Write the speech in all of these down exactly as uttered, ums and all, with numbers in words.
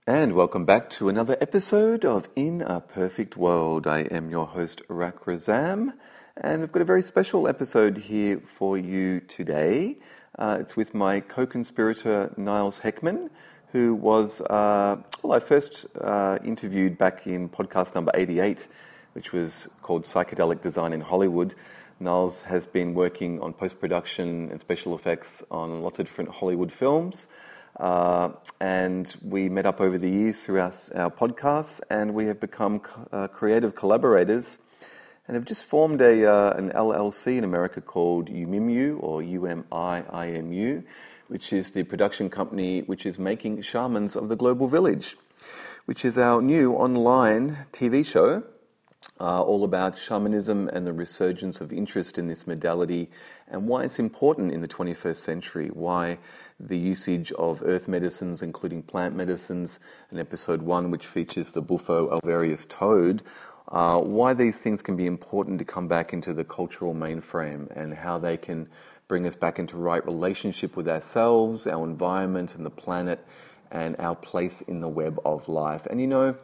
And welcome back to another episode of In a Perfect World. I am your host, Rak Razam, and I've got a very special episode here for you today. Uh, it's with my co-conspirator, Niles Heckman, who was, uh, well, I first uh, interviewed back in podcast number eighty-eight, which was called Psychedelic Design in Hollywood. Niles has been working on post-production and special effects on lots of different Hollywood films. Uh, and we met up over the years through our, our podcasts, and we have become uh, creative collaborators and have just formed a uh, an L L C in America called Umimu, or U M I I M U, which is the production company which is making Shamans of the Global Village, which is our new online T V show uh, all about shamanism and the resurgence of interest in this modality and why it's important in the twenty-first century, why the usage of earth medicines, including plant medicines, in episode one, which features the Bufo alvarius toad, uh, why these things can be important to come back into the cultural mainframe and how they can bring us back into right relationship with ourselves, our environment and the planet, and our place in the web of life. And you know,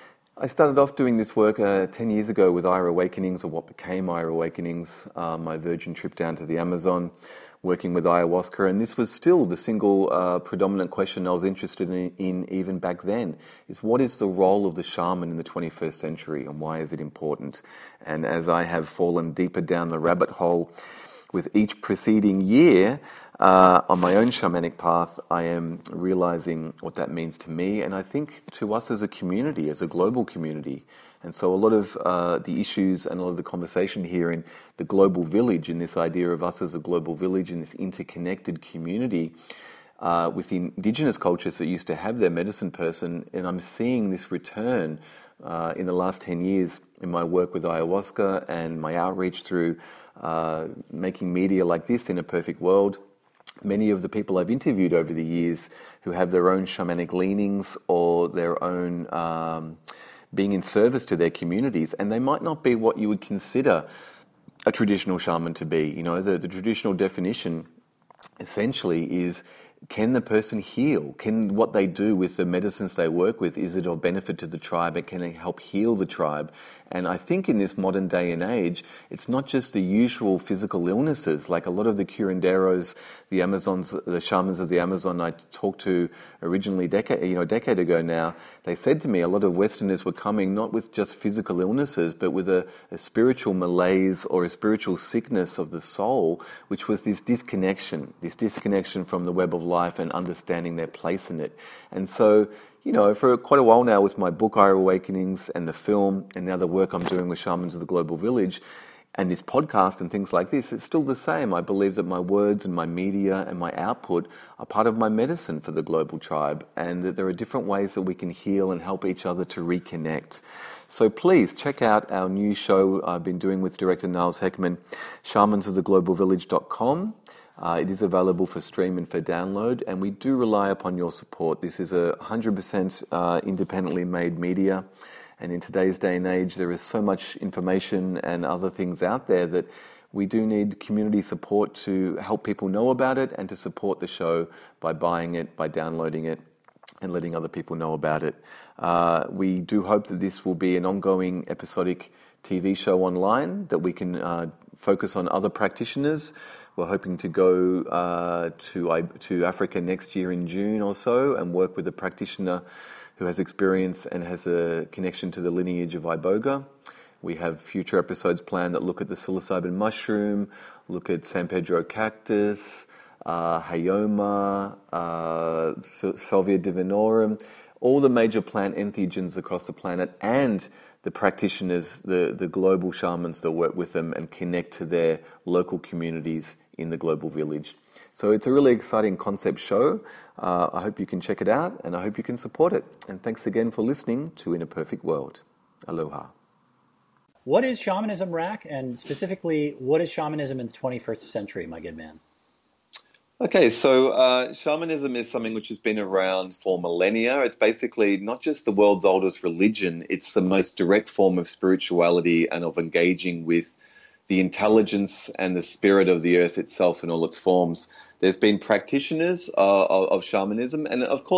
I started off doing this work uh, ten years ago with Ayra Awakenings, or what became Ayra Awakenings, uh, my virgin trip down to the Amazon, working with ayahuasca, and this was still the single uh, predominant question I was interested in, in even back then, is what is the role of the shaman in the twenty-first century and why is it important? And as I have fallen deeper down the rabbit hole with each preceding year uh, on my own shamanic path, I am realizing what that means to me, and I think to us as a community, as a global community. And so a lot of uh, the issues and a lot of the conversation here in the global village, in this idea of us as a global village, in this interconnected community uh, with the indigenous cultures that used to have their medicine person, and I'm seeing this return uh, in the last ten years in my work with ayahuasca and my outreach through uh, making media like this, In a Perfect World. Many of the people I've interviewed over the years who have their own shamanic leanings or their own Um, being in service to their communities, and they might not be what you would consider a traditional shaman to be. You know, the, the traditional definition essentially is, can the person heal? Can what they do with the medicines they work with, is it of benefit to the tribe? And can it help heal the tribe? And I think in this modern day and age, it's not just the usual physical illnesses, like a lot of the curanderos, the Amazons, the shamans of the Amazon I talked to originally decade, you know, a decade ago now, they said to me a lot of Westerners were coming not with just physical illnesses, but with a, a spiritual malaise or a spiritual sickness of the soul, which was this disconnection, this disconnection from the web of life and understanding their place in it. And so, you know, for quite a while now with my book, Ayra Awakenings, and the film, and now the work I'm doing with Shamans of the Global Village, and this podcast and things like this, it's still the same. I believe that my words and my media and my output are part of my medicine for the global tribe, and that there are different ways that we can heal and help each other to reconnect. So please check out our new show I've been doing with director Niles Heckman, shamans of the global village dot com. Uh, it is available for stream and for download, and we do rely upon your support. This is a one hundred percent uh, independently made media, and in today's day and age, there is so much information and other things out there that we do need community support to help people know about it and to support the show by buying it, by downloading it, and letting other people know about it. Uh, we do hope that this will be an ongoing episodic T V show online, that we can uh, focus on other practitioners. We're hoping to go uh, to to Africa next year in June or so and work with a practitioner who has experience and has a connection to the lineage of Iboga. We have future episodes planned that look at the psilocybin mushroom, look at San Pedro cactus, uh, Hayoma, uh, Salvia divinorum, all the major plant entheogens across the planet, and the practitioners, the, the global shamans that work with them and connect to their local communities in the global village. So it's a really exciting concept show. Uh, I hope you can check it out, and I hope you can support it. And thanks again for listening to In a Perfect World. Aloha. What is shamanism, Rak? And specifically, what is shamanism in the twenty-first century, my good man? Okay, so uh, shamanism is something which has been around for millennia. It's basically not just the world's oldest religion, it's the most direct form of spirituality and of engaging with the intelligence and the spirit of the earth itself in all its forms. There's been practitioners uh, of, of shamanism, and of course,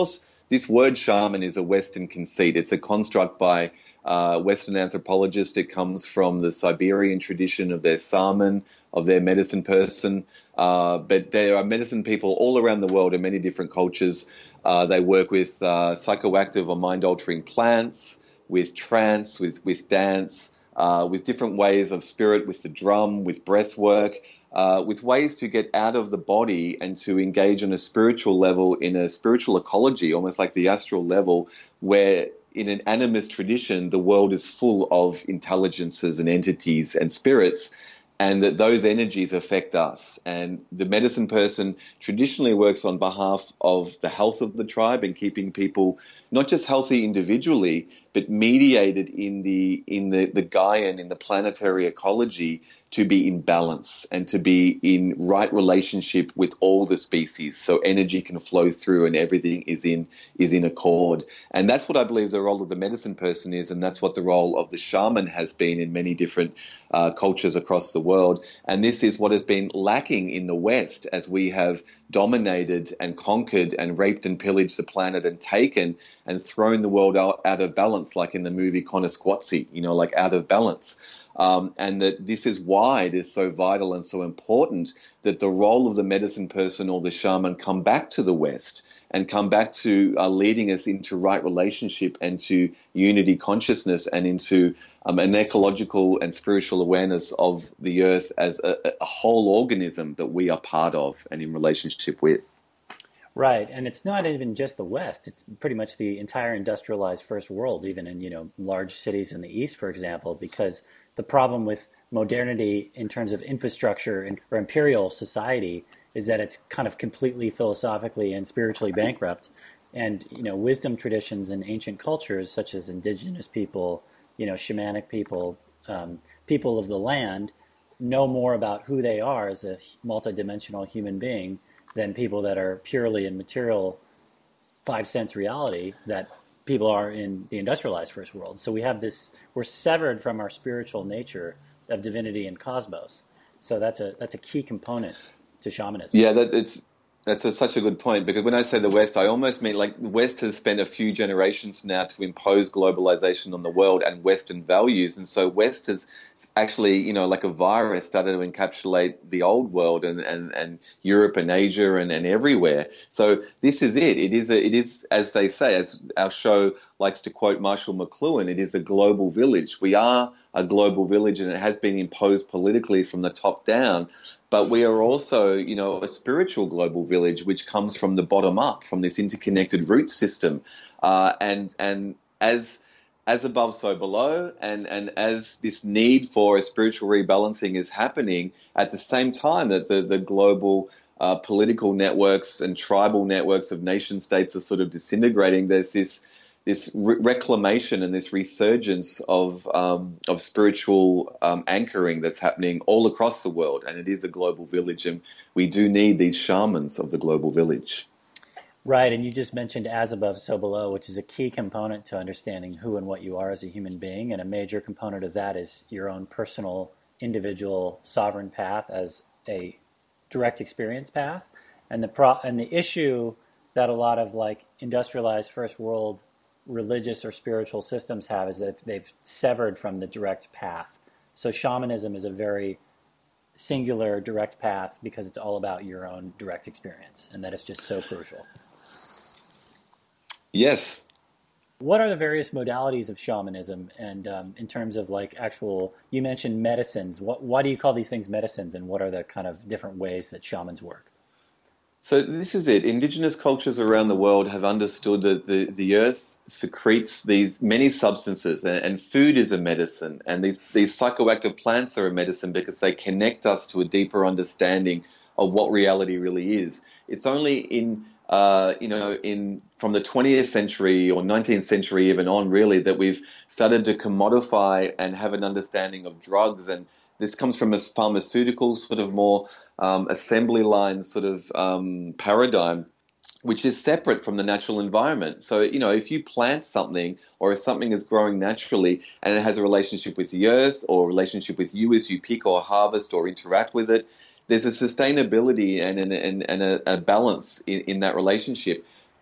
this word shaman is a Western conceit. It's a construct by uh, Western anthropologists. It comes from the Siberian tradition of their shaman, of their medicine person. Uh, but there are medicine people all around the world in many different cultures. Uh, they work with uh, psychoactive or mind-altering plants, with trance, with, with dance, uh, with different ways of spirit, with the drum, with breath work. Uh, with ways to get out of the body and to engage on a spiritual level, in a spiritual ecology, almost like the astral level, where in an animist tradition, the world is full of intelligences and entities and spirits, and that those energies affect us. And the medicine person traditionally works on behalf of the health of the tribe and keeping people not just healthy individually, but mediated in the in the, the Gaian, in the planetary ecology, to be in balance and to be in right relationship with all the species, so energy can flow through and everything is in is in accord. And that's what I believe the role of the medicine person is, and that's what the role of the shaman has been in many different uh, cultures across the world. And this is what has been lacking in the West, as we have dominated and conquered and raped and pillaged the planet and taken and thrown the world out, out of balance, like in the movie Konasquatsi, you know, like out of balance. Um, and that this is why it is so vital and so important that the role of the medicine person or the shaman come back to the West and come back to uh, leading us into right relationship and to unity consciousness and into um, an ecological and spiritual awareness of the earth as a, a whole organism that we are part of and in relationship with. Right, and it's not even just the West. It's pretty much the entire industrialized first world, even in, you know, large cities in the East, for example, because the problem with modernity in terms of infrastructure and, or imperial society is that it's kind of completely philosophically and spiritually bankrupt. And, you know, wisdom traditions in ancient cultures, such as indigenous people, you know, shamanic people, um, people of the land, know more about who they are as a multidimensional human being than people that are purely in material five sense reality that people are in the industrialized first world. So we have this, we're severed from our spiritual nature of divinity and cosmos. So that's a that's a key component to shamanism. Yeah, that it's that's a, such a good point, because when I say the West, I almost mean like the West has spent a few generations now to impose globalization on the world and Western values. And so West has actually, you know, like a virus started to encapsulate the old world and, and, and Europe and Asia and, and everywhere. So this is it. It is, a, it is, as they say, as our show likes to quote Marshall McLuhan, it is a global village. We are a global village, and it has been imposed politically from the top down. But we are also, you know, a spiritual global village, which comes from the bottom up, from this interconnected root system. Uh, and and as as above, so below, and, and as this need for a spiritual rebalancing is happening, at the same time that the, the global uh, political networks and tribal networks of nation states are sort of disintegrating, there's this this re- reclamation and this resurgence of um, of spiritual um, anchoring that's happening all across the world, and it is a global village, and we do need these shamans of the global village. Right, and you just mentioned as above, so below, which is a key component to understanding who and what you are as a human being, and a major component of that is your own personal, individual, sovereign path as a direct experience path, and the pro- and the issue that a lot of like industrialized first world religious or spiritual systems have is that they've severed from the direct path. So shamanism is a very singular direct path because it's all about your own direct experience, and that is just so crucial. Yes. What are the various modalities of shamanism, and um, in terms of like actual, you mentioned medicines. What, why do you call these things medicines, and what are the kind of different ways that shamans work? So this is it. Indigenous cultures around the world have understood that the, the earth secretes these many substances, and, and food is a medicine, and these, these psychoactive plants are a medicine because they connect us to a deeper understanding of what reality really is. It's only in, uh, you know, in from the twentieth century or nineteenth century even on, really, that we've started to commodify and have an understanding of drugs. And this comes from a pharmaceutical sort of more um, assembly line sort of um, paradigm, which is separate from the natural environment. So, you know, if you plant something, or if something is growing naturally and it has a relationship with the earth or a relationship with you as you pick or harvest or interact with it, there's a sustainability and, and, and, and a, a balance in, in that relationship.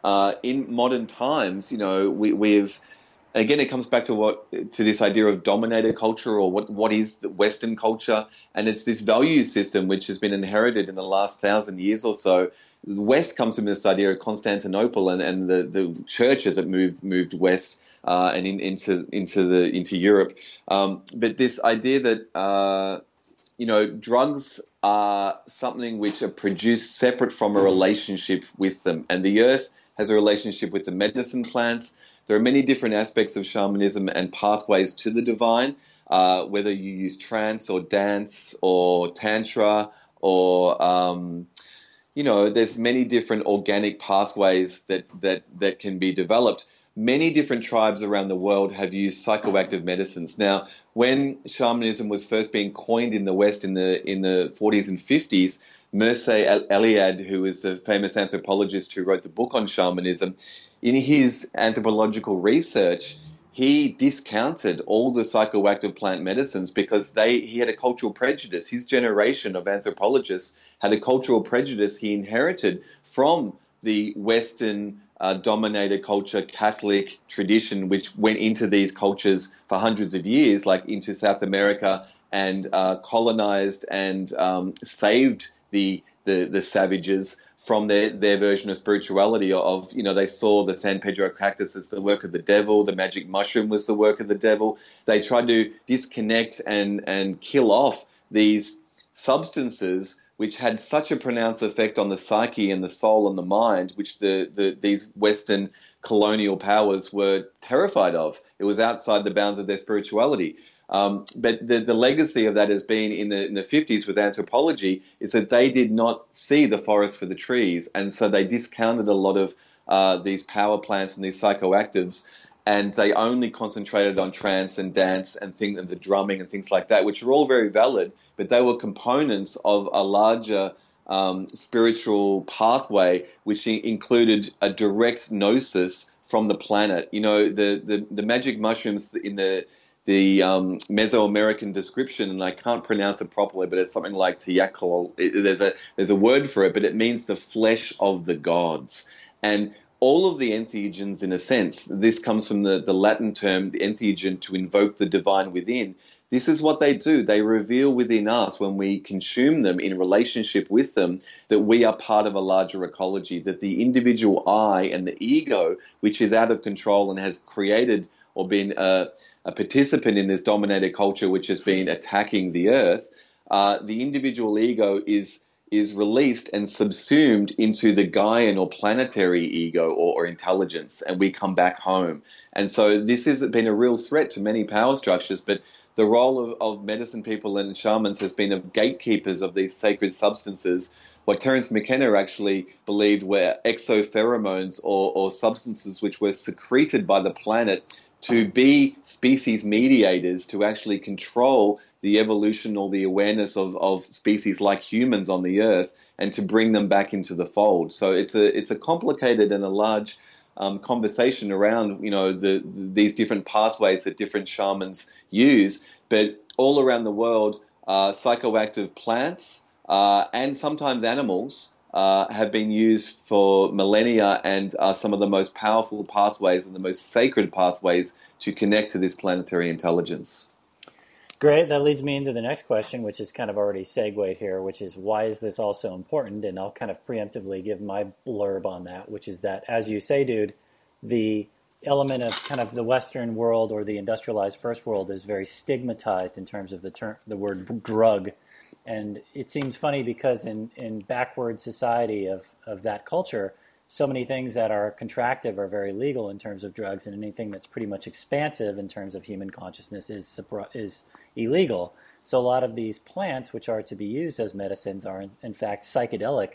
uh, in modern times, you know, we, we've again, it comes back to what to this idea of dominator culture, or what what is the Western culture, and it's this value system which has been inherited in the last thousand years or so. The West comes from this idea of Constantinople and, and the, the church as it moved moved west uh, and in, into into the into Europe. Um, but this idea that uh, you know drugs are something which are produced separate from a relationship with them, and the earth has a relationship with the medicine plants. There are many different aspects of shamanism and pathways to the divine, uh, whether you use trance or dance or tantra or, um, you know, there's many different organic pathways that, that, that can be developed. Many different tribes around the world have used psychoactive medicines. Now, when shamanism was first being coined in the West in the in the forties and fifties, Mircea Eliade, who is the famous anthropologist who wrote the book on shamanism, in his anthropological research, he discounted all the psychoactive plant medicines because they he had a cultural prejudice. His generation of anthropologists had a cultural prejudice he inherited from the Western uh, dominated culture, Catholic tradition, which went into these cultures for hundreds of years, like into South America, and uh, colonized and um, saved the, the the savages from their, their version of spirituality of, you know, they saw the San Pedro cactus as the work of the devil, the magic mushroom was the work of the devil. They tried to disconnect and, and kill off these substances which had such a pronounced effect on the psyche and the soul and the mind, which the, the these Western colonial powers were terrified of. It was outside the bounds of their spirituality. Um, but the, the legacy of that has been in the, in the fifties with anthropology is that they did not see the forest for the trees, and so they discounted a lot of uh, these power plants and these psychoactives, and they only concentrated on trance and dance and things and the drumming and things like that, which are all very valid, but they were components of a larger um, spiritual pathway, which included a direct gnosis from the planet. You know, the the, the magic mushrooms in the the um, Mesoamerican description, and I can't pronounce it properly, but it's something like Tiyakol. There's a there's a word for it, but it means the flesh of the gods. And all of the entheogens, in a sense, this comes from the, the Latin term, the entheogen, to invoke the divine within. This is what they do. They reveal within us, when we consume them in relationship with them, that we are part of a larger ecology, that the individual I and the ego, which is out of control and has created or been a, a participant in this dominated culture which has been attacking the earth, uh, the individual ego is is released and subsumed into the Gaian or planetary ego or, or intelligence, and we come back home. And so this has been a real threat to many power structures, but the role of, of medicine people and shamans has been of gatekeepers of these sacred substances. What Terence McKenna actually believed were exopheromones or, or substances which were secreted by the planet to be species mediators, to actually control the evolution or the awareness of, of species like humans on the earth, and to bring them back into the fold. So it's a it's a complicated and a large um, conversation around, you know, the, the these different pathways that different shamans use. But all around the world, uh, psychoactive plants uh, and sometimes animals Uh, have been used for millennia and are some of the most powerful pathways and the most sacred pathways to connect to this planetary intelligence. Great. That leads me into the next question, which is kind of already segued here, which is, why is this all so important? And I'll kind of preemptively give my blurb on that, which is that, as you say, dude, the element of kind of the Western world or the industrialized first world is very stigmatized in terms of the term, the word drug. And it seems funny because in, in backward society of, of that culture, so many things that are contractive are very legal in terms of drugs, and anything that's pretty much expansive in terms of human consciousness is is illegal. So a lot of these plants, which are to be used as medicines, are in, in fact psychedelic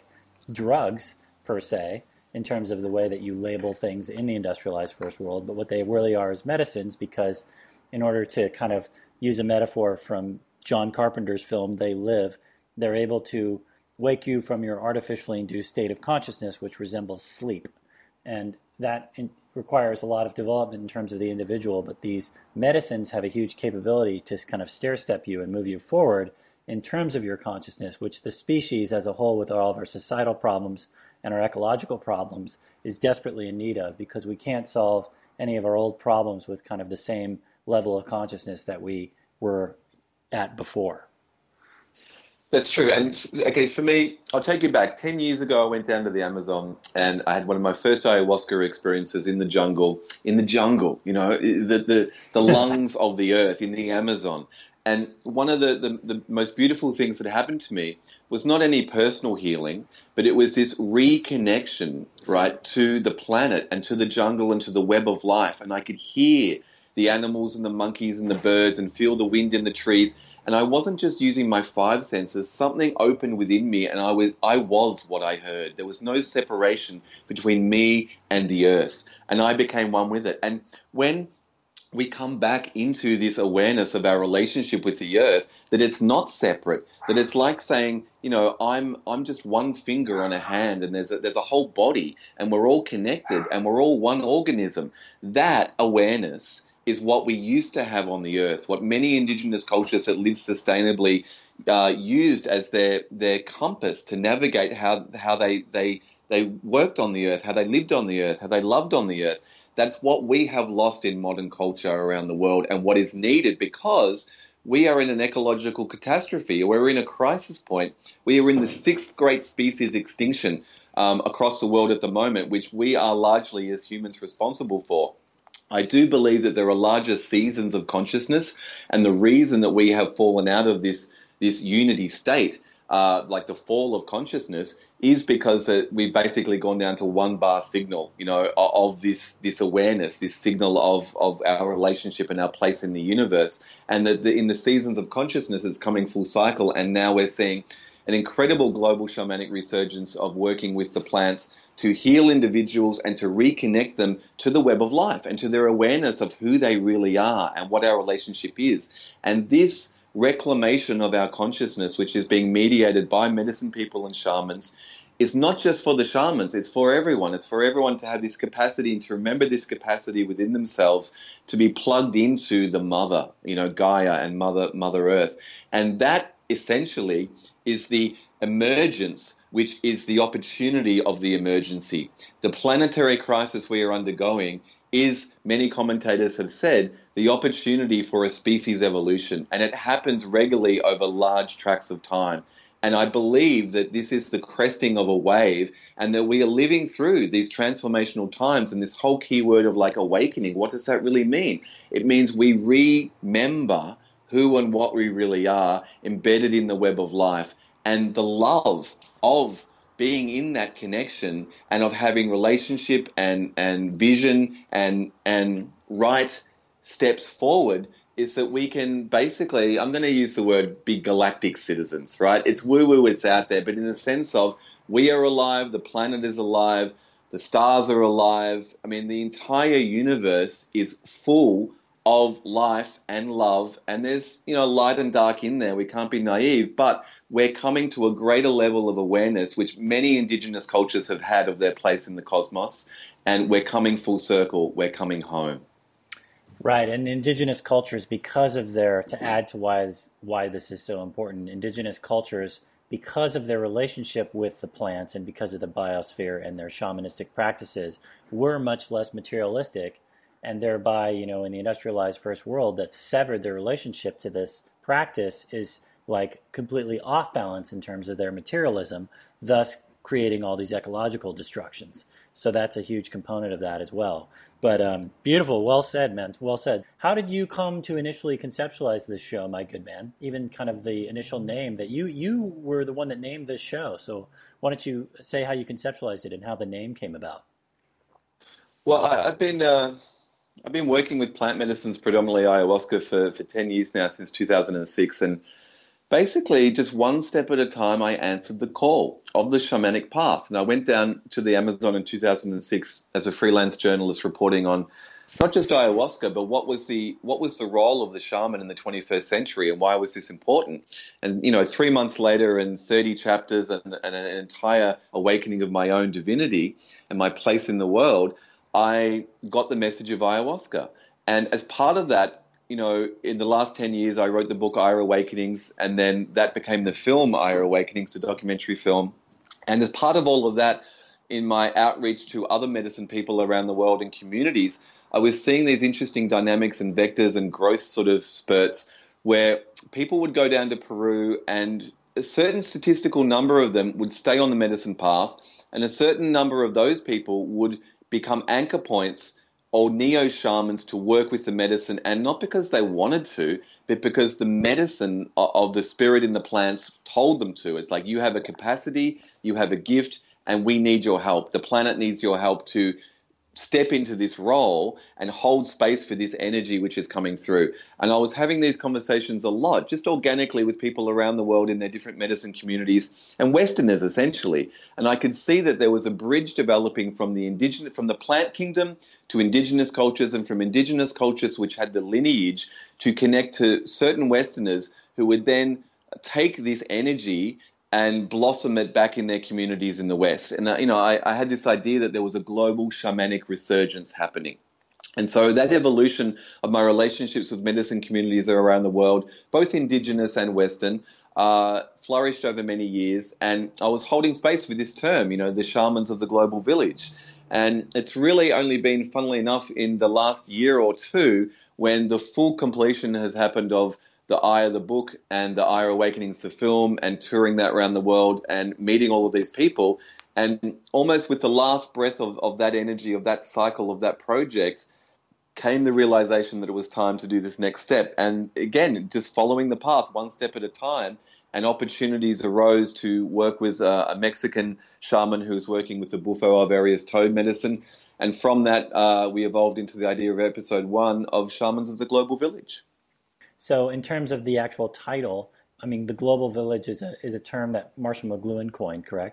drugs per se, in terms of the way that you label things in the industrialized first world. But what they really are is medicines, because in order to kind of use a metaphor from John Carpenter's film, They Live, they're able to wake you from your artificially induced state of consciousness, which resembles sleep. And that in, requires a lot of development in terms of the individual, but these medicines have a huge capability to kind of stair-step you and move you forward in terms of your consciousness, which the species as a whole, with all of our societal problems and our ecological problems is desperately in need of, because we can't solve any of our old problems with kind of the same level of consciousness that we were at before. That's true. And okay, for me, I'll take you back. Ten years ago, I went down to the Amazon and I had one of my first ayahuasca experiences in the jungle, in the jungle, you know, the, the, the lungs of the earth in the Amazon. And one of the, the, the most beautiful things that happened to me was not any personal healing, but it was this reconnection, right, to the planet and to the jungle and to the web of life. And I could hear the animals and the monkeys and the birds and feel the wind in the trees. And I wasn't just using my five senses. Something opened within me, and I was I was what I heard. There was no separation between me and the earth, and I became one with it. And when we come back into this awareness of our relationship with the earth, that it's not separate, that it's like saying, you know, I'm I'm just one finger on a hand, and there's a, there's a whole body, and we're all connected, and we're all one organism. That awareness is what we used to have on the earth, what many indigenous cultures that live sustainably uh, used as their their compass to navigate how how they, they they worked on the earth, how they lived on the earth, how they loved on the earth. That's what we have lost in modern culture around the world, and what is needed, because we are in an ecological catastrophe. We're in a crisis point. We are in the sixth great species extinction um, across the world at the moment, which we are largely as humans responsible for. I do believe that there are larger seasons of consciousness, and the reason that we have fallen out of this this unity state, uh, like the fall of consciousness, is because uh, we've basically gone down to one bar signal, you know, of, of this this awareness, this signal of of our relationship and our place in the universe, and that the, in the seasons of consciousness, it's coming full cycle, and now we're seeing an incredible global shamanic resurgence of working with the plants to heal individuals and to reconnect them to the web of life and to their awareness of who they really are and what our relationship is. And this reclamation of our consciousness, which is being mediated by medicine people and shamans, is not just for the shamans, it's for everyone. It's for everyone to have this capacity and to remember this capacity within themselves to be plugged into the mother, you know, Gaia and Mother, Mother Earth. And that essentially is the emergence, which is the opportunity of the emergency. The planetary crisis we are undergoing is, many commentators have said, the opportunity for a species evolution, and it happens regularly over large tracts of time. And I believe that this is the cresting of a wave, and that we are living through these transformational times. And this whole keyword of like awakening, what does that really mean? It means we remember who and what we really are, embedded in the web of life, and the love of being in that connection and of having relationship and, and vision and and right steps forward is that we can basically, I'm going to use the word, be galactic citizens, right? It's woo-woo, it's out there, but in the sense of we are alive, the planet is alive, the stars are alive. I mean, the entire universe is full of life and love, and there's, you know, light and dark in there. We can't be naive, but we're coming to a greater level of awareness, which many indigenous cultures have had of their place in the cosmos, and we're coming full circle. We're coming home. Right, and indigenous cultures, because of their, to add to why this, why this is so important, indigenous cultures, because of their relationship with the plants and because of the biosphere and their shamanistic practices, were much less materialistic, and thereby, you know, in the industrialized first world that severed their relationship to this practice is like completely off balance in terms of their materialism, thus creating all these ecological destructions. So that's a huge component of that as well. But um, beautiful, well said, man, well said. How did you come to initially conceptualize this show, my good man? Even kind of the initial name that you, you were the one that named this show. So why don't you say how you conceptualized it and how the name came about? Well, I, I've been... Uh... I've been working with plant medicines, predominantly ayahuasca, for, for ten years now, since two thousand six. And basically, just one step at a time, I answered the call of the shamanic path. And I went down to the Amazon in two thousand six as a freelance journalist reporting on not just ayahuasca, but what was the what was the role of the shaman in the twenty-first century and why was this important? And, you know, three months later and thirty chapters and, and an entire awakening of my own divinity and my place in the world, I got the message of ayahuasca. And as part of that, you know, in the last ten years, I wrote the book Ayur Awakenings, and then that became the film Ayur Awakenings, the documentary film. And as part of all of that, in my outreach to other medicine people around the world and communities, I was seeing these interesting dynamics and vectors and growth sort of spurts where people would go down to Peru and a certain statistical number of them would stay on the medicine path, and a certain number of those people would become anchor points or neo-shamans to work with the medicine, and not because they wanted to, but because the medicine of the spirit in the plants told them to. It's like, you have a capacity, you have a gift, and we need your help. The planet needs your help to step into this role and hold space for this energy which is coming through. And I was having these conversations a lot, just organically, with people around the world in their different medicine communities and Westerners essentially. And I could see that there was a bridge developing from the indigenous, from the plant kingdom to indigenous cultures, and from indigenous cultures which had the lineage to connect to certain Westerners who would then take this energy and blossom it back in their communities in the West. And, uh, you know, I, I had this idea that there was a global shamanic resurgence happening. And so that evolution of my relationships with medicine communities around the world, both indigenous and Western, uh, flourished over many years. And I was holding space for this term, you know, the shamans of the global village. And it's really only been, funnily enough, in the last year or two when the full completion has happened of The Eye of the Book and The Eye Awakenings, the film, and touring that around the world and meeting all of these people. And almost with the last breath of, of that energy, of that cycle, of that project, came the realization that it was time to do this next step. And again, just following the path one step at a time, and opportunities arose to work with uh, a Mexican shaman who was working with the Bufo alvarius toad medicine. And from that, uh, we evolved into the idea of episode one of Shamans of the Global Village. So in terms of the actual title, I mean, the global village is a is a term that Marshall McLuhan coined, correct?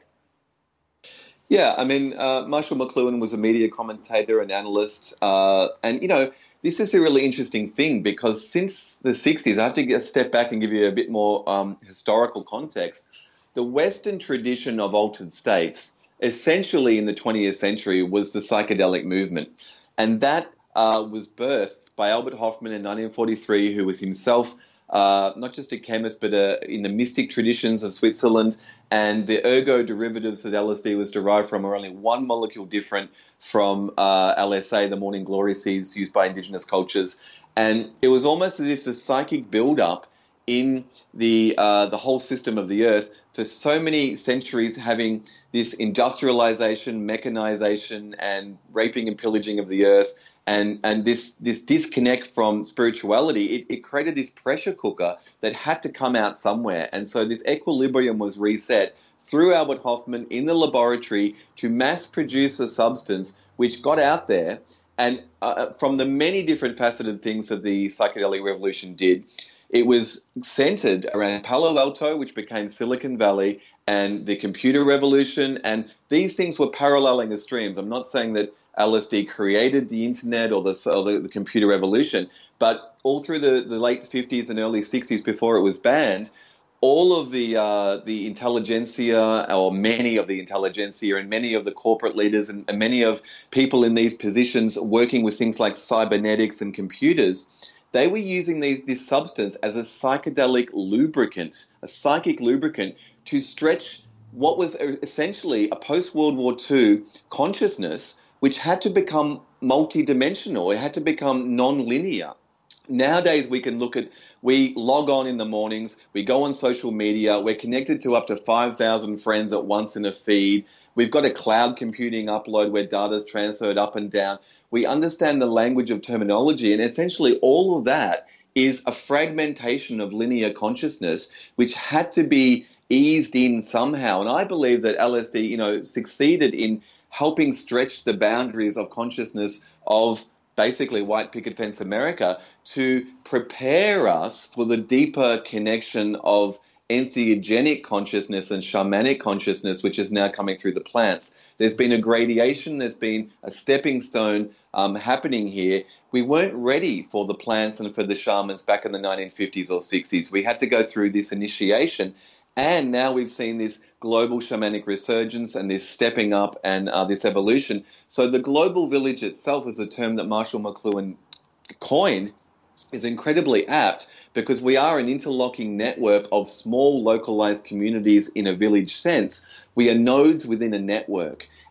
Yeah, I mean, uh, Marshall McLuhan was a media commentator and analyst. Uh, and, you know, this is a really interesting thing because since the sixties, I have to get, step back and give you a bit more um, historical context. The Western tradition of altered states, essentially in the twentieth century, was the psychedelic movement. And that uh, was birthed by Albert Hofmann in nineteen forty-three, who was himself uh, not just a chemist, but uh, in the mystic traditions of Switzerland. And the ergo derivatives that L S D was derived from are only one molecule different from uh, L S A, the morning glory seeds used by indigenous cultures. And it was almost as if the psychic buildup in the uh, the whole system of the earth for so many centuries, having this industrialization, mechanization, and raping and pillaging of the earth, and and this this disconnect from spirituality, it, it created this pressure cooker that had to come out somewhere. And so this equilibrium was reset through Albert Hofmann in the laboratory to mass produce a substance which got out there. And uh, from the many different faceted things that the psychedelic revolution did, it was centered around Palo Alto, which became Silicon Valley, and the computer revolution. And these things were paralleling as streams. I'm not saying that L S D created the internet or the, or the, the computer revolution, but all through the, the late fifties and early sixties, before it was banned, all of the uh, the intelligentsia, or many of the intelligentsia, and many of the corporate leaders, and, and many of people in these positions working with things like cybernetics and computers, they were using these, this substance as a psychedelic lubricant, a psychic lubricant, to stretch what was essentially a post-World War Two consciousness, which had to become multidimensional. It had to become non-linear. Nowadays, we can look at, we log on in the mornings, we go on social media, we're connected to up to five thousand friends at once in a feed. We've got a cloud computing upload where data's transferred up and down. We understand the language of terminology, and essentially all of that is a fragmentation of linear consciousness, which had to be eased in somehow. And I believe that L S D, you know, succeeded in helping stretch the boundaries of consciousness of basically white picket fence America to prepare us for the deeper connection of entheogenic consciousness and shamanic consciousness, which is now coming through the plants. There's been a gradation, there's been a stepping stone um, happening here. We weren't ready for the plants and for the shamans back in the nineteen fifties or sixties. We had to go through this initiation. And now we've seen this global shamanic resurgence and this stepping up and uh, this evolution. So the global village itself, is a term that Marshall McLuhan coined, is incredibly apt, because we are an interlocking network of small localized communities in a village sense. We are nodes within a network.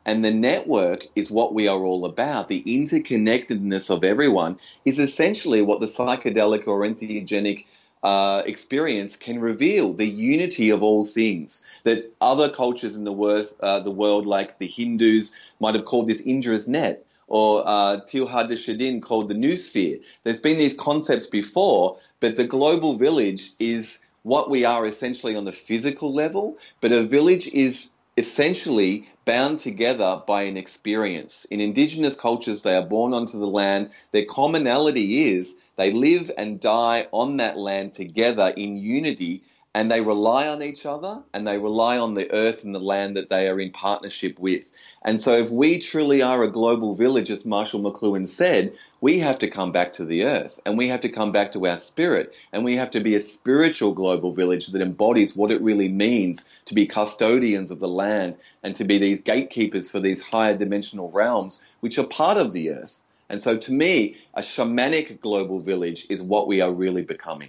And the network is what we are all about. The interconnectedness of everyone is essentially what the psychedelic or entheogenic uh, experience can reveal, the unity of all things. That other cultures in the, worth, uh, the world, like the Hindus, might have called this Indra's net, or uh, Teilhard de Chardin called the noosphere. There's been these concepts before, but the global village is what we are essentially on the physical level, but a village is essentially bound together by an experience. In indigenous cultures, they are born onto the land. Their commonality is they live and die on that land together in unity, and they rely on each other, and they rely on the earth and the land that they are in partnership with. And so if we truly are a global village, as Marshall McLuhan said, we have to come back to the earth, and we have to come back to our spirit, and we have to be a spiritual global village that embodies what it really means to be custodians of the land and to be these gatekeepers for these higher dimensional realms, which are part of the earth. And so to me, a shamanic global village is what we are really becoming.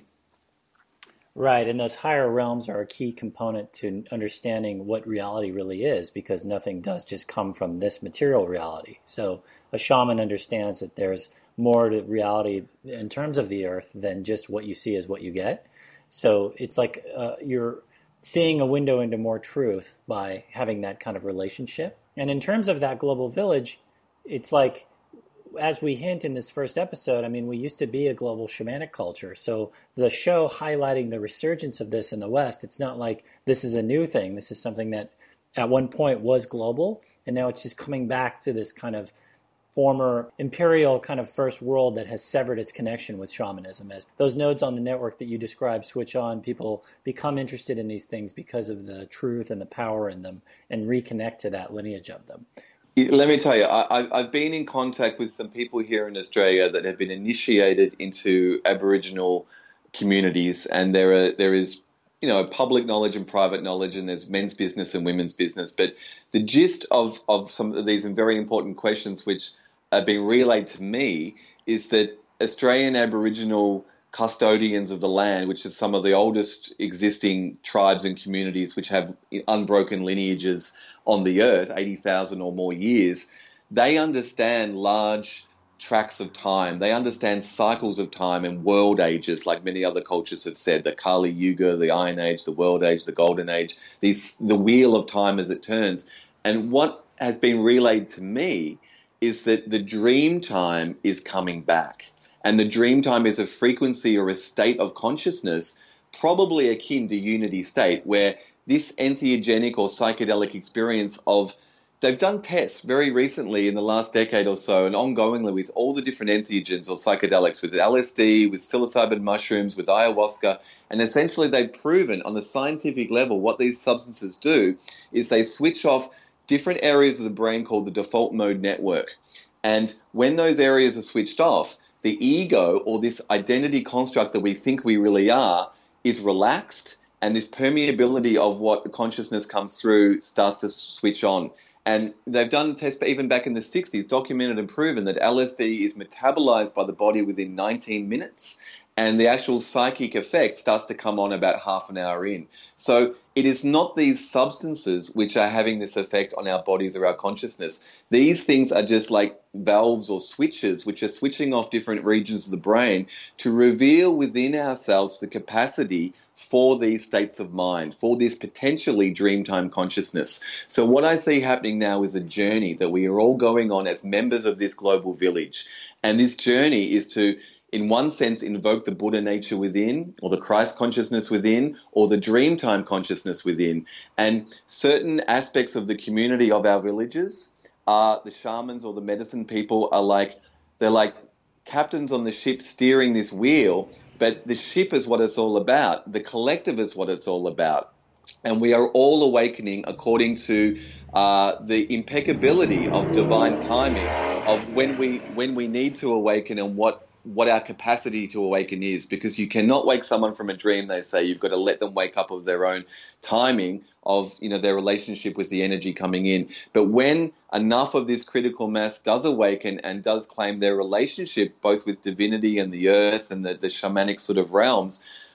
Right, and those higher realms are a key component to understanding what reality really is, because nothing does just come from this material reality. So a shaman understands that there's more to reality in terms of the earth than just what you see is what you get. So it's like uh, you're seeing a window into more truth by having that kind of relationship. And in terms of that global village, it's like, as we hint in this first episode, I mean, we used to be a global shamanic culture. So the show highlighting the resurgence of this in the West, it's not like this is a new thing. This is something that at one point was global, and now it's just coming back to this kind of former imperial kind of first world that has severed its connection with shamanism. As those nodes on the network that you described switch on, people become interested in these things because of the truth and the power in them and reconnect to that lineage of them. Let me tell you, I, I've been in contact with some people here in Australia that have been initiated into Aboriginal communities, and there are there is, you know, public knowledge and private knowledge, and there's men's business and women's business. But the gist of, of some of these very important questions which are being relayed to me is that Australian Aboriginal custodians of the land, which is some of the oldest existing tribes and communities which have unbroken lineages on the earth, eighty thousand or more years, they understand large tracts of time. They understand cycles of time and world ages, like many other cultures have said, the Kali Yuga, the Iron Age, the World Age, the Golden Age, these, the wheel of time as it turns. And what has been relayed to me is that the dream time is coming back. And the dream time is a frequency or a state of consciousness, probably akin to unity state, where this entheogenic or psychedelic experience of, they've done tests very recently in the last decade or so and ongoingly with all the different entheogens or psychedelics, with L S D, with psilocybin mushrooms, with ayahuasca, and essentially they've proven on the scientific level what these substances do is they switch off different areas of the brain called the default mode network. And when those areas are switched off, the ego, or this identity construct that we think we really are, is relaxed, and this permeability of what consciousness comes through starts to switch on. And they've done tests even back in the sixties, documented and proven that L S D is metabolized by the body within nineteen minutes, and the actual psychic effect starts to come on about half an hour in. So it is not these substances which are having this effect on our bodies or our consciousness. These things are just like valves or switches which are switching off different regions of the brain to reveal within ourselves the capacity for these states of mind, for this potentially dreamtime consciousness. So what I see happening now is a journey that we are all going on as members of this global village. And this journey is to, in one sense, invoke the Buddha nature within, or the Christ consciousness within, or the dreamtime consciousness within. And certain aspects of the community of our villages are the shamans or the medicine people are like, they're like captains on the ship steering this wheel, but the ship is what it's all about. The collective is what it's all about. And we are all awakening according to uh, the impeccability of divine timing, of when we when we need to awaken and what what our capacity to awaken is, because you cannot wake someone from a dream, they say. You've got to let them wake up of their own timing of, you know, their relationship with the energy coming in. But when enough of this critical mass does awaken and does claim their relationship both with divinity and the earth and the, the shamanic sort of realms,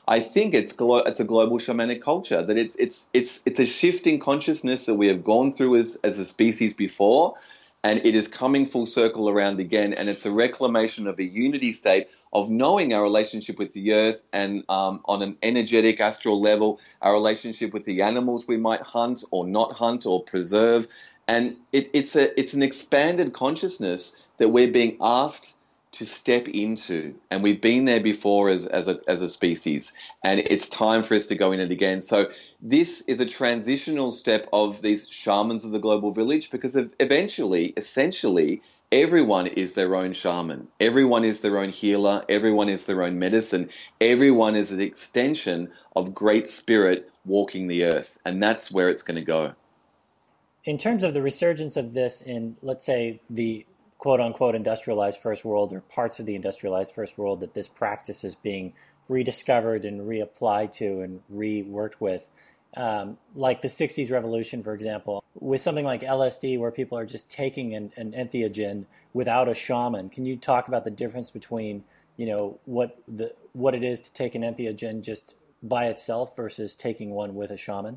I think it's glo- it's a global shamanic culture, that it's it's it's it's a shift in consciousness that we have gone through as as a species before, and it is coming full circle around again, and it's a reclamation of a unity state of knowing our relationship with the earth, and um, on an energetic astral level, our relationship with the animals we might hunt or not hunt or preserve. And it, it's a it's an expanded consciousness that we're being asked to step into, and we've been there before as as a as a species, and it's time for us to go in it again. So this is a transitional step of these shamans of the global village, because eventually, essentially, everyone is their own shaman. Everyone is their own healer. Everyone is their own medicine. Everyone is an extension of Great Spirit walking the earth, and that's where it's going to go. In terms of the resurgence of this in, let's say, the quote-unquote industrialized first world, or parts of the industrialized first world that this practice is being rediscovered and reapplied to and reworked with, um, like the sixties revolution, for example, with something like L S D, where people are just taking an, an entheogen without a shaman. Can you talk about the difference between, you know, what the what it is to take an entheogen just by itself versus taking one with a shaman?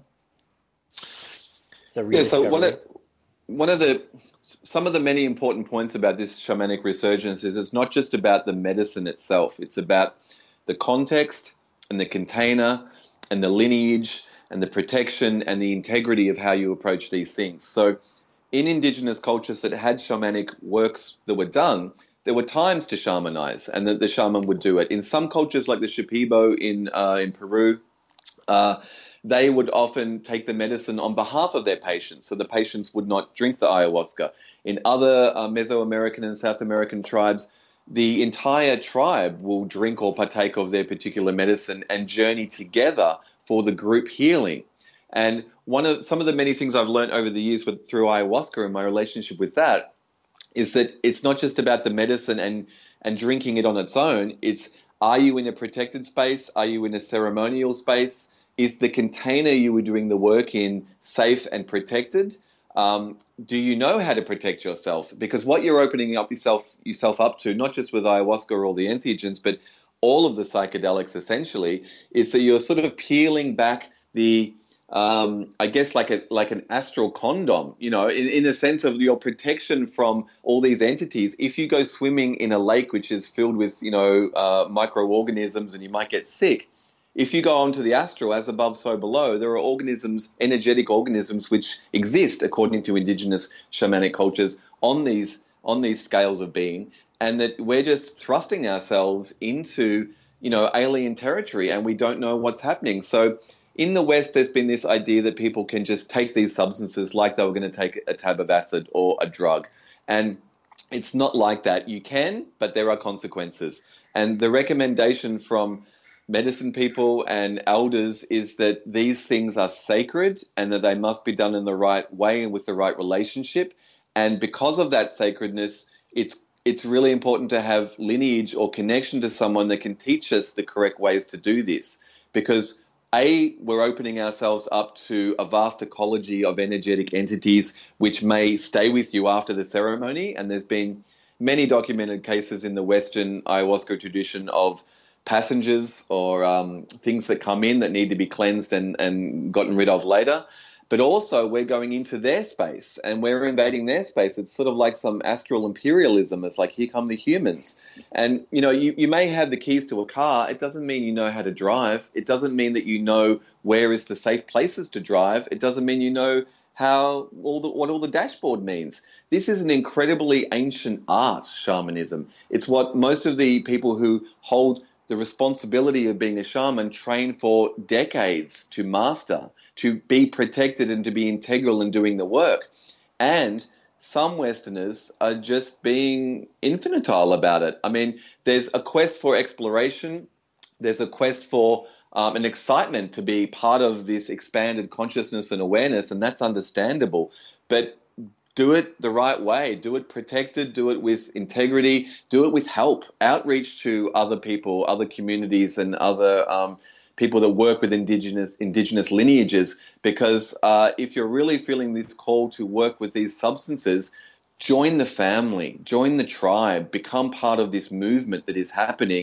It's a yeah, so one of, one of the some of the many important points about this shamanic resurgence is it's not just about the medicine itself. It's about the context and the container and the lineage and the protection and the integrity of how you approach these things. So in indigenous cultures that had shamanic works that were done, there were times to shamanize, and that the shaman would do it. In some cultures, like the Shipibo in uh, in Peru, uh, they would often take the medicine on behalf of their patients, so the patients would not drink the ayahuasca. In other uh, Mesoamerican and South American tribes, the entire tribe will drink or partake of their particular medicine and journey together for the group healing. And one of some of the many things I've learned over the years with, through ayahuasca and my relationship with that is that it's not just about the medicine and, and drinking it on its own. It's, are you in a protected space? Are you in a ceremonial space? Is the container you were doing the work in safe and protected? Um, do you know how to protect yourself? Because what you're opening up yourself yourself up to, not just with ayahuasca or all the entheogens, but all of the psychedelics essentially, is that you're sort of peeling back the, um, I guess like a like an astral condom, you know, in, in a sense of your protection from all these entities. If you go swimming in a lake which is filled with, you know, uh, microorganisms and you might get sick, if you go onto the astral, as above, so below, there are organisms, energetic organisms, which exist according to indigenous shamanic cultures on these on these scales of being, and that we're just thrusting ourselves into, you know, alien territory, and we don't know what's happening. So in the West, there's been this idea that people can just take these substances like they were going to take a tab of acid or a drug, and it's not like that. You can, but there are consequences. And the recommendation from medicine people and elders is that these things are sacred and that they must be done in the right way and with the right relationship. And because of that sacredness, it's it's really important to have lineage or connection to someone that can teach us the correct ways to do this. Because A, we're opening ourselves up to a vast ecology of energetic entities which may stay with you after the ceremony. And there's been many documented cases in the Western ayahuasca tradition of passengers or um, things that come in that need to be cleansed and, and gotten rid of later. But also we're going into their space and we're invading their space. It's sort of like some astral imperialism. It's like, here come the humans. And, you know, you, you may have the keys to a car. It doesn't mean you know how to drive. It doesn't mean that you know where is the safe places to drive. It doesn't mean you know how all the, what all the dashboard means. This is an incredibly ancient art, shamanism. It's what most of the people who hold the responsibility of being a shaman train for decades to master, to be protected and to be integral in doing the work. And some Westerners are just being infantile about it. I mean, there's a quest for exploration. There's a quest for um, an excitement to be part of this expanded consciousness and awareness, and that's understandable. But do it the right way. Do it protected. Do it with integrity. Do it with help. Outreach to other people, other communities, and other um, people that work with indigenous indigenous lineages. Because uh, if you're really feeling this call to work with these substances, join the family, join the tribe, become part of this movement that is happening,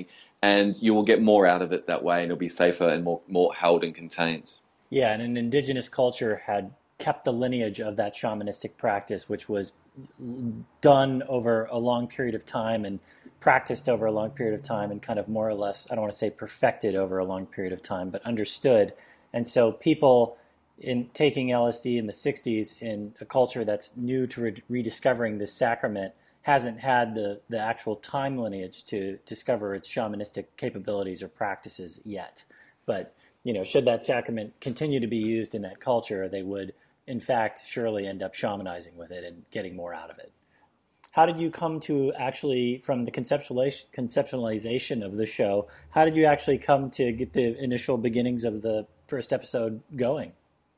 and you will get more out of it that way, and it'll be safer and more more held and contained. Yeah, and an indigenous culture had kept the lineage of that shamanistic practice, which was done over a long period of time and practiced over a long period of time and kind of more or less, I don't want to say perfected over a long period of time, but understood. And so people in taking L S D in the sixties in a culture that's new to re- rediscovering this sacrament hasn't had the, the actual time lineage to discover its shamanistic capabilities or practices yet. But, you know, should that sacrament continue to be used in that culture, they would, in fact, surely end up shamanizing with it and getting more out of it. How did you come to actually, from the conceptualization, conceptualization of the show, how did you actually come to get the initial beginnings of the first episode going?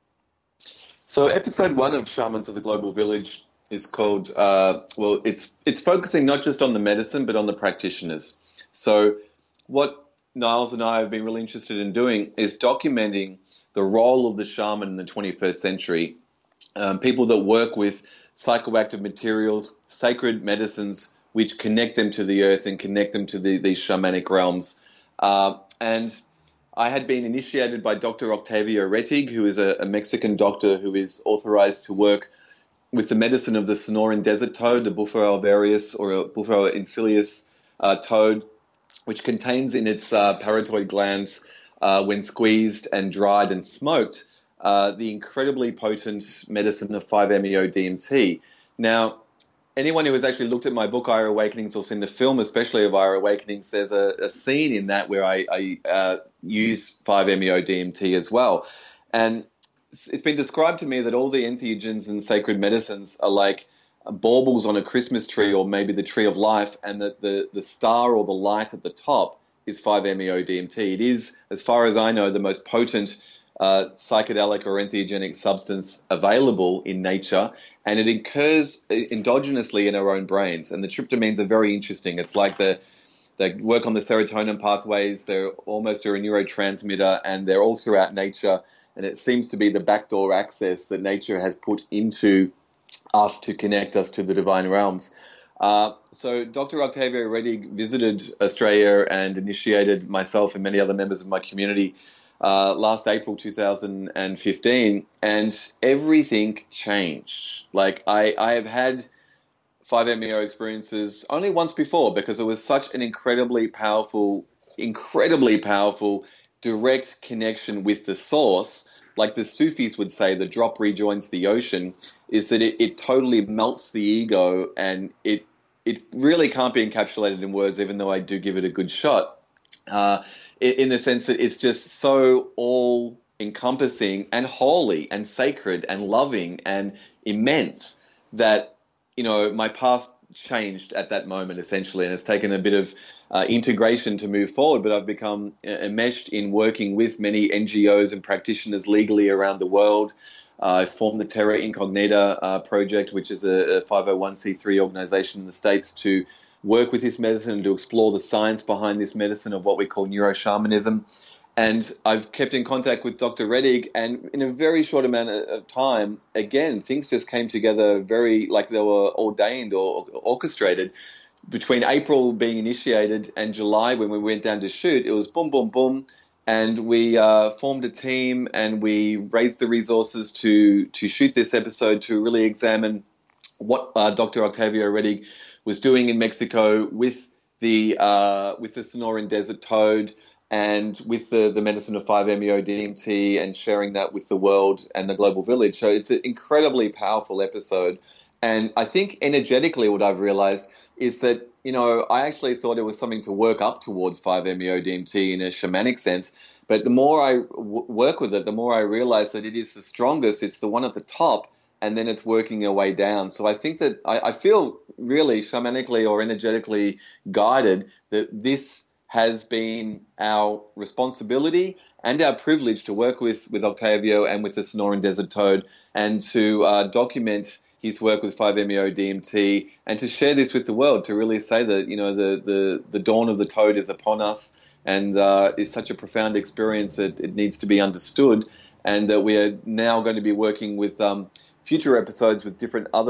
So episode one of Shamans of the Global Village is called, uh, well, it's it's focusing not just on the medicine, but on the practitioners. So what Niles and I have been really interested in doing is documenting the role of the shaman in the twenty-first century, um, people that work with psychoactive materials, sacred medicines, which connect them to the earth and connect them to the, these shamanic realms. Uh, and I had been initiated by Doctor Octavio Rettig, who is a, a Mexican doctor who is authorized to work with the medicine of the Sonoran desert toad, the Bufo alvarius or Bufo incilius uh, toad, which contains in its uh, parotoid glands, uh, when squeezed and dried and smoked, uh, the incredibly potent medicine of five M E O D M T. Now, anyone who has actually looked at my book, Ira Awakenings, or seen the film, especially of Ira Awakenings, there's a, a scene in that where I, I uh, use five M E O D M T as well. And it's been described to me that all the entheogens and sacred medicines are like baubles on a Christmas tree or maybe the tree of life, and that the, the star or the light at the top is five M E O D M T. It is, as far as I know, the most potent uh, psychedelic or entheogenic substance available in nature, and it occurs endogenously in our own brains. And the tryptamines are very interesting. It's like the they work on the serotonin pathways. They're almost a neurotransmitter, and they're all throughout nature. And it seems to be the backdoor access that nature has put into us to connect us to the divine realms. Uh, so Doctor Octavio Rettig visited Australia and initiated myself and many other members of my community uh, last April two thousand fifteen, and everything changed. Like I, I have had five M E O experiences only once before, because it was such an incredibly powerful, incredibly powerful direct connection with the source. Like the Sufis would say, the drop rejoins the ocean, is that it, it totally melts the ego, and it it really can't be encapsulated in words, even though I do give it a good shot, uh, in, in the sense that it's just so all-encompassing and holy and sacred and loving and immense that, you know, my path changed at that moment, essentially, and it's taken a bit of uh, integration to move forward, but I've become enmeshed in working with many N G Os and practitioners legally around the world. Uh, I formed the Terra Incognita uh, project, which is a, a five oh one c three organization in the States, to work with this medicine and to explore the science behind this medicine of what we call neuroshamanism. And I've kept in contact with Doctor Rettig, and in a very short amount of time, again, things just came together very, like they were ordained or orchestrated. Between April being initiated and July when we went down to shoot, it was boom, boom, boom. And we uh, formed a team, and we raised the resources to, to shoot this episode, to really examine what uh, Doctor Octavio Rettig was doing in Mexico with the, uh, with the Sonoran desert toad, and with the, the medicine of five M E O D M T, and sharing that with the world and the global village. So it's an incredibly powerful episode. And I think energetically what I've realized is that, you know, I actually thought it was something to work up towards five M E O D M T in a shamanic sense. But the more I w- work with it, the more I realize that it is the strongest. It's the one at the top, and then it's working your way down. So I think that I, I feel really shamanically or energetically guided that this has been our responsibility and our privilege to work with, with Octavio and with the Sonoran Desert Toad, and to uh, document his work with five M E O D M T, and to share this with the world, to really say that, you know, the, the, the dawn of the toad is upon us, and uh, it's such a profound experience that it needs to be understood, and that we are now going to be working with um, future episodes with different other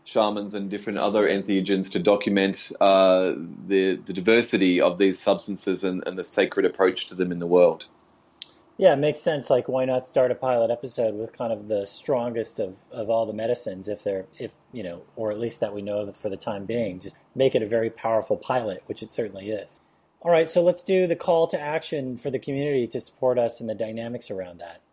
shamans and different other entheogens to document uh, the, the diversity of these substances and, and the sacred approach to them in the world. Yeah, it makes sense. Like, why not start a pilot episode with kind of the strongest of, of all the medicines, if they're, if, you know, or at least that we know of for the time being. Just make it a very powerful pilot, which it certainly is. All right, so let's do the call to action for the community to support us and the dynamics around that.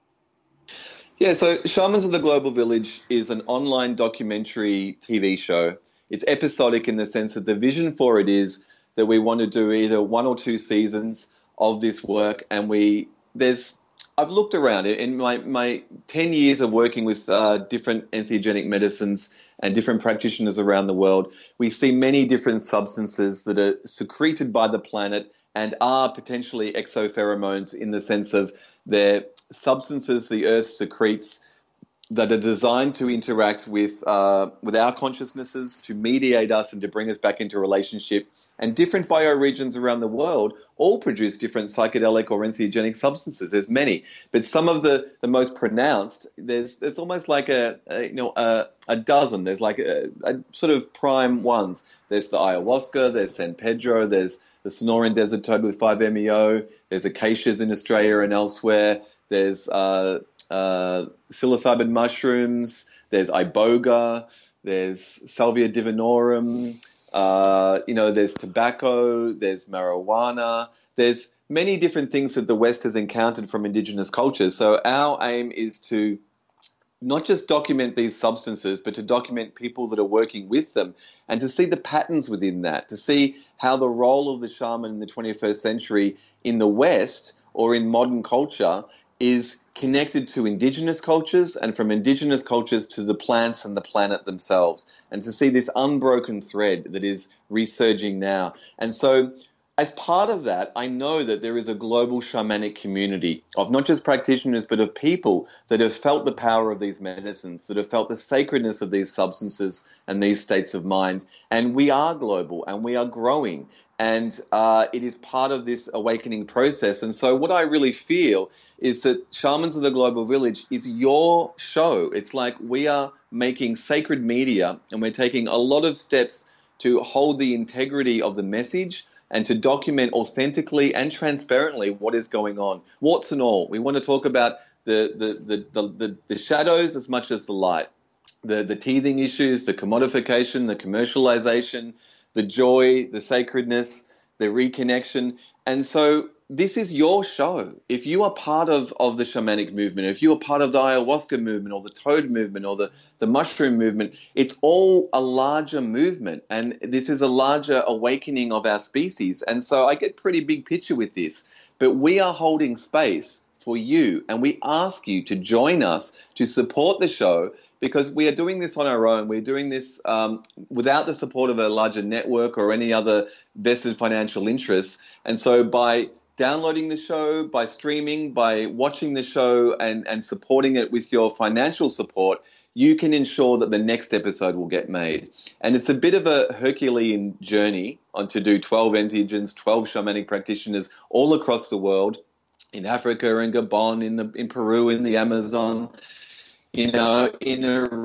Yeah, so Shamans of the Global Village is an online documentary T V show. It's episodic in the sense that the vision for it is that we want to do either one or two seasons of this work, and we there's I've looked around it in my, my ten years of working with uh, different entheogenic medicines and different practitioners around the world. We see many different substances that are secreted by the planet and are potentially exopheromones in the sense of they're substances the Earth secretes that are designed to interact with uh, with our consciousnesses, to mediate us and to bring us back into relationship. And different bioregions around the world all produce different psychedelic or entheogenic substances. There's many, but some of the, the most pronounced, there's there's almost like a, a you know a, a dozen. There's like a, a sort of prime ones. There's the ayahuasca, there's San Pedro, there's the Sonoran Desert Toad with five M E O, there's acacias in Australia and elsewhere, there's uh, uh, psilocybin mushrooms, there's iboga, there's Salvia divinorum, uh, you know, there's tobacco, there's marijuana, there's many different things that the West has encountered from indigenous cultures. So our aim is to not just document these substances, but to document people that are working with them and to see the patterns within that, to see how the role of the shaman in the twenty-first century in the West or in modern culture is connected to indigenous cultures and from indigenous cultures to the plants and the planet themselves, and to see this unbroken thread that is resurging now. And so as part of that, I know that there is a global shamanic community of not just practitioners, but of people that have felt the power of these medicines, that have felt the sacredness of these substances and these states of mind. And we are global and we are growing. And uh, it is part of this awakening process. And so what I really feel is that Shamans of the Global Village is your show. It's like we are making sacred media and we're taking a lot of steps to hold the integrity of the message and to document authentically and transparently what is going on, warts and all. We want to talk about the the the the, the, the shadows as much as the light, the the teething issues, the commodification, the commercialization, the joy, the sacredness, the reconnection. And so this is your show. If you are part of, of the shamanic movement, if you are part of the ayahuasca movement or the toad movement or the, the mushroom movement, it's all a larger movement. And this is a larger awakening of our species. And so I get pretty big picture with this. But we are holding space for you. And we ask you to join us to support the show, because we are doing this on our own. We're doing this um, without the support of a larger network or any other vested financial interests. And so by downloading the show, by streaming, by watching the show and, and supporting it with your financial support, you can ensure that the next episode will get made. And it's a bit of a Herculean journey on to do twelve entheogens, twelve shamanic practitioners all across the world, in Africa, in Gabon, in the in Peru, in the Amazon, you know, in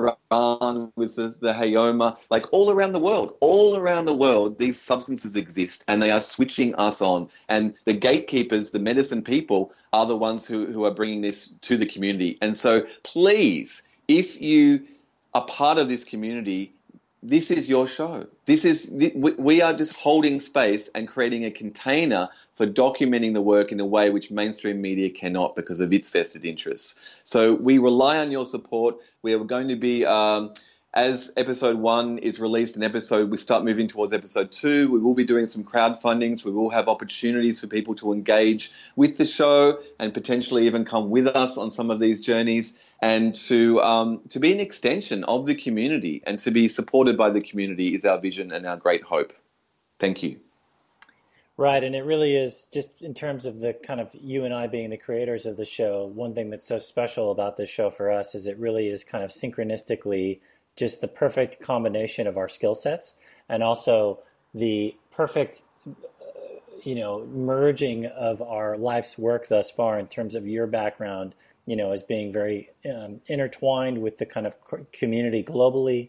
Iran with the, the Hayoma, like all around the world, all around the world, these substances exist and they are switching us on. And the gatekeepers, the medicine people, are the ones who, who are bringing this to the community. And so please, if you are part of this community, this is your show. This is we are just holding space and creating a container for documenting the work in a way which mainstream media cannot because of its vested interests. So we rely on your support. We are going to be, um, as episode one is released, an episode, we start moving towards episode two. We will be doing some crowdfundings. We will have opportunities for people to engage with the show and potentially even come with us on some of these journeys, and to um, to be an extension of the community and to be supported by the community is our vision and our great hope. Thank you. Right, and it really is, just in terms of the kind of you and I being the creators of the show, one thing that's so special about this show for us is it really is kind of synchronistically just the perfect combination of our skill sets, and also the perfect, you know, merging of our life's work thus far in terms of your background, you know, as being very um, intertwined with the kind of community globally,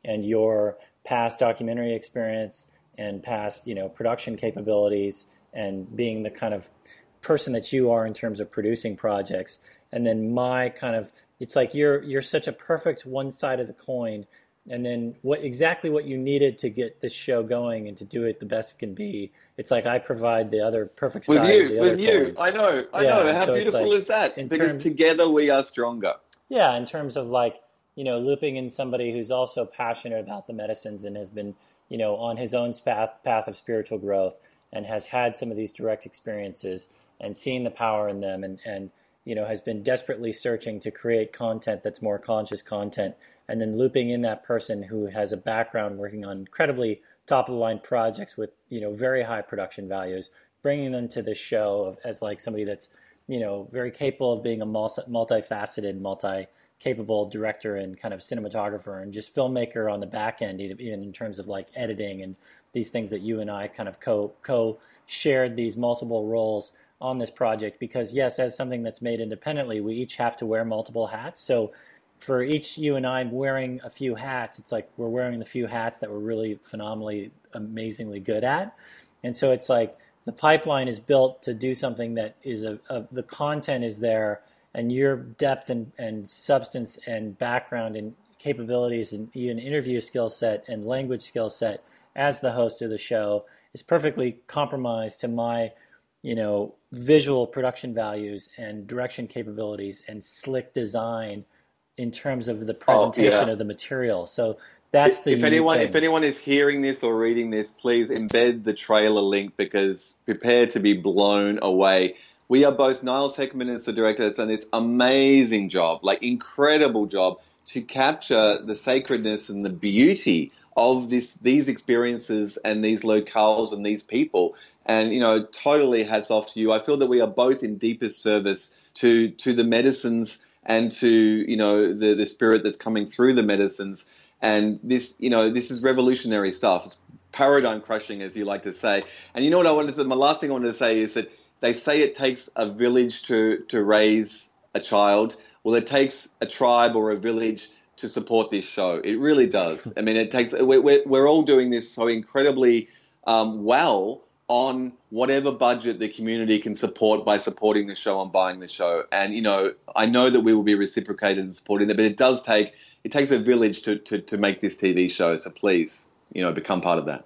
and your past documentary experience and past, you know, production capabilities and being the kind of person that you are in terms of producing projects. And then my kind of, it's like you're you're such a perfect one side of the coin. And then what exactly what you needed to get this show going and to do it the best it can be. It's like I provide the other perfect with side you, of the with other you. coin. I know, I yeah, know. How so beautiful like, is that? Because terms, together we are stronger. Yeah, in terms of like, you know, looping in somebody who's also passionate about the medicines and has been, you know, on his own path path of spiritual growth and has had some of these direct experiences and seen the power in them and and you know has been desperately searching to create content that's more conscious content. And then looping in that person who has a background working on incredibly top-of-the-line projects with, you know, very high production values, bringing them to this show as like somebody that's, you know, very capable of being a multifaceted, multi-capable director and kind of cinematographer and just filmmaker on the back end, even in terms of like editing and these things that you and I kind of co co shared these multiple roles on this project. Because yes, as something that's made independently, we each have to wear multiple hats. So for each you and I wearing a few hats, it's like we're wearing the few hats that we're really phenomenally, amazingly good at. And so it's like the pipeline is built to do something that is a, a the content is there, and your depth and, and substance and background and capabilities and even interview skill set and language skill set as the host of the show is perfectly compromised to my, you know, visual production values and direction capabilities and slick design in terms of the presentation oh, yeah. of the material. So that's the if anyone thing. If anyone is hearing this or reading this, please embed the trailer link because prepare to be blown away. We are both, Niles Heckman is the director, has done this amazing job, like incredible job to capture the sacredness and the beauty of this, these experiences and these locales and these people. And, you know, totally hats off to you. I feel that we are both in deepest service to, to the medicines and to, you know, the, the spirit that's coming through the medicines. And this, you know, this is revolutionary stuff. It's paradigm crushing, as you like to say. And you know what I wanted to say? My last thing I wanted to say is that they say it takes a village to, to raise a child. Well, it takes a tribe or a village to support this show. It really does. I mean, it takes, we're, we're, we're all doing this so incredibly um, well on whatever budget the community can support by supporting the show and buying the show. And, you know, I know that we will be reciprocated in supporting that, but it does take, it takes a village to, to, to make this T V show. So please, you know, become part of that.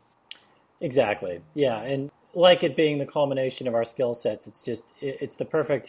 Exactly. Yeah. And like it being the culmination of our skill sets, it's just, it's the perfect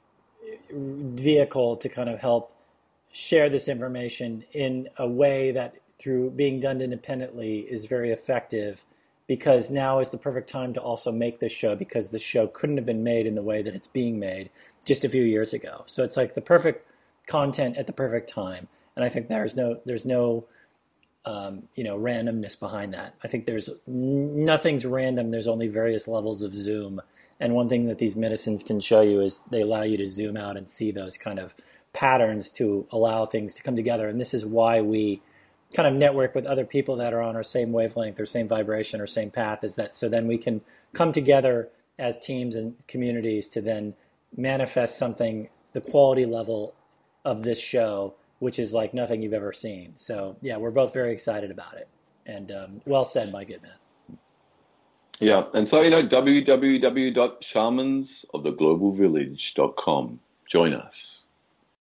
vehicle to kind of help share this information in a way that through being done independently is very effective, because now is the perfect time to also make this show, because the show couldn't have been made in the way that it's being made just a few years ago. So it's like the perfect content at the perfect time. And I think there's no, there's no, um, you know, randomness behind that. I think there's nothing's random. There's only various levels of zoom. And one thing that these medicines can show you is they allow you to zoom out and see those kind of patterns to allow things to come together. And this is why we kind of network with other people that are on our same wavelength or same vibration or same path, is that so then we can come together as teams and communities to then manifest something, the quality level of this show, which is like nothing you've ever seen. So yeah, we're both very excited about it. And um, well said, my good man. Yeah, and so, you know, w w w dot shamans of the global village dot com. Join us.